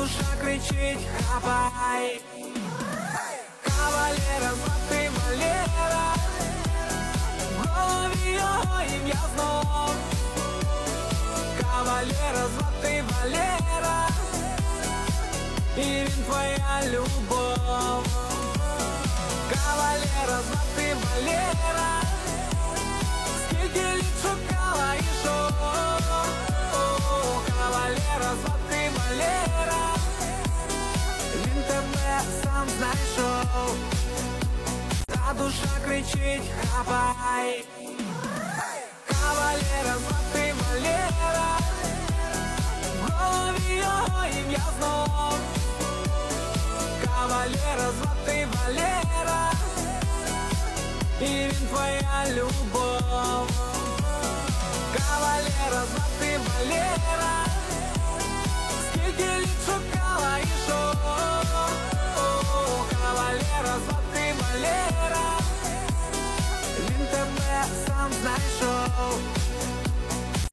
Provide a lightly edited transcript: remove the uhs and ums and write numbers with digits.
душа кричить: хапай! Кавалера звати Валера, в голові його ім'я знов. Кавалера звати Валера, і він твоя любов. Кавалера звати Валера, скільки літ шукала і що. Кавалера звати Валера, він тебе сам знайшов. Та душа кричить: хапай! Кавалера звати Валера, в голові його ім'я знов. Кавалера звати Валера, і він твоя любов. Кавалера звати Валера, скільки літ шукала і що. Кавалера звати Валера, він тебе сам знайшов.